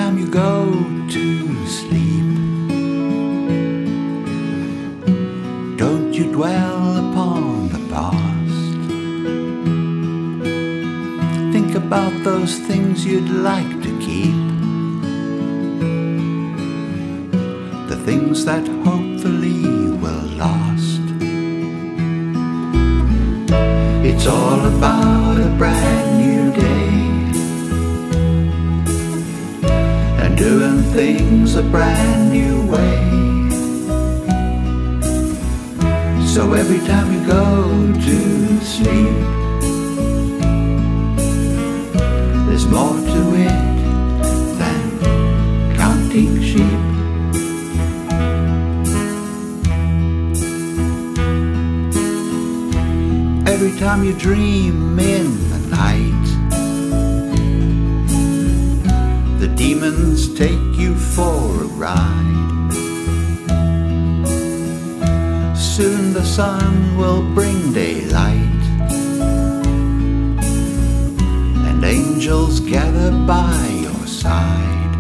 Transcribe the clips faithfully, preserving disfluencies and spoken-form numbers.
time you go to sleep, don't you dwell upon the past. Think about those things you'd like to keep, the things that hopefully will last. It's all about a brand new day, and doing things a brand new way. So every time you go to sleep, there's more to it than counting sheep. Every time you dream in the night, the demons take you for a ride. Soon the sun will bring daylight, and angels gather by your side.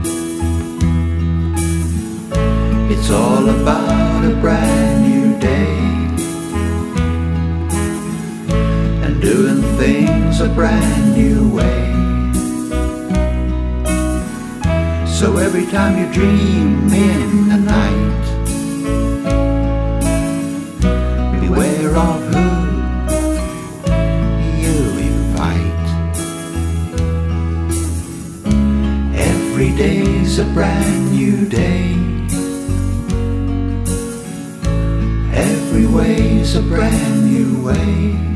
It's all about a brand new day, and doing things a brand new way. So every time you dream in the night, beware of who you invite. Every day's a brand new day, every way's a brand new way.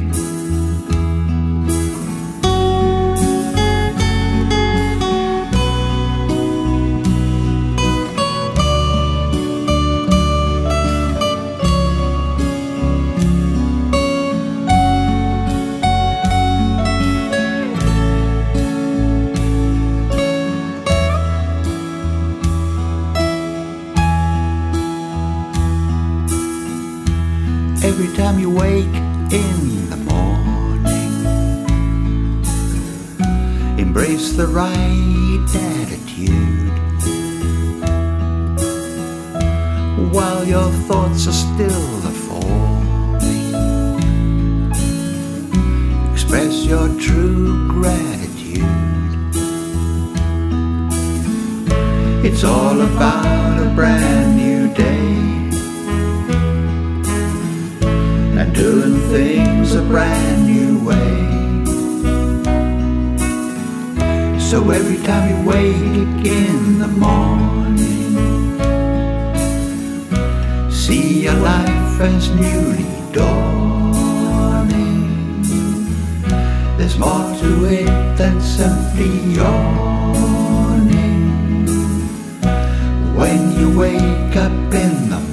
Every time you wake in the morning, embrace the right attitude, while your thoughts are still a-forming. Express your true gratitude. It's all about a brand new day, and doing things a brand new way. So every time you wake in the morning, see your life as newly dawning. There's more to it than simply yawning. When you wake up in the